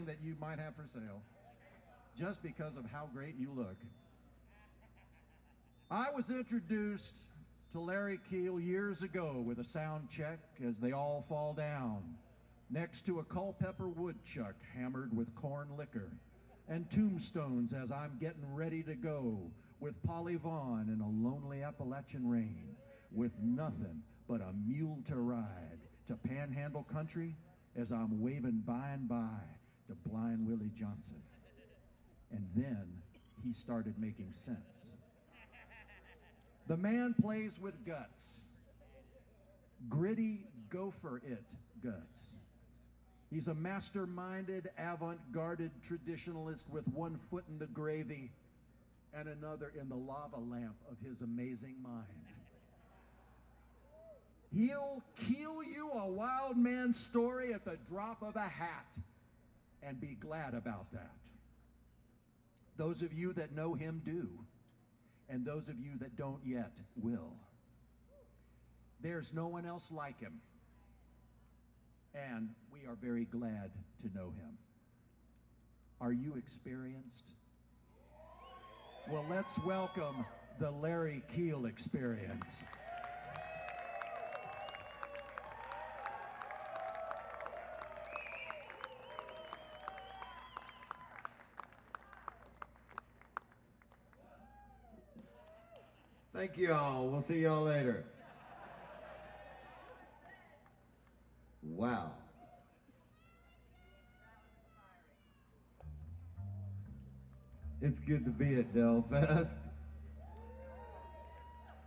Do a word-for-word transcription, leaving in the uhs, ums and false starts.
anything that you might have for sale just because of how great you look. I was introduced to Larry Keel years ago with a sound check as they all fall down next to a Culpeper woodchuck hammered with corn liquor, and tombstones as I'm getting ready to go with Polly Vaughn in a lonely Appalachian rain with nothing but a mule to ride to Panhandle country as I'm waving by and by to Blind Willie Johnson. And then he started making sense. The man plays with guts, gritty go-for-it guts. He's a master-minded, avant-garde traditionalist with one foot in the gravy and another in the lava lamp of his amazing mind. He'll keel you a wild man's story at the drop of a hat and be glad about that. Those of you that know him do, and those of you that don't yet will. There's no one else like him, and we are very glad to know him. Are you experienced? Well, let's welcome the Larry Keel Experience. Thank you all. We'll see y'all later. Wow. It's good to be at Del Fest.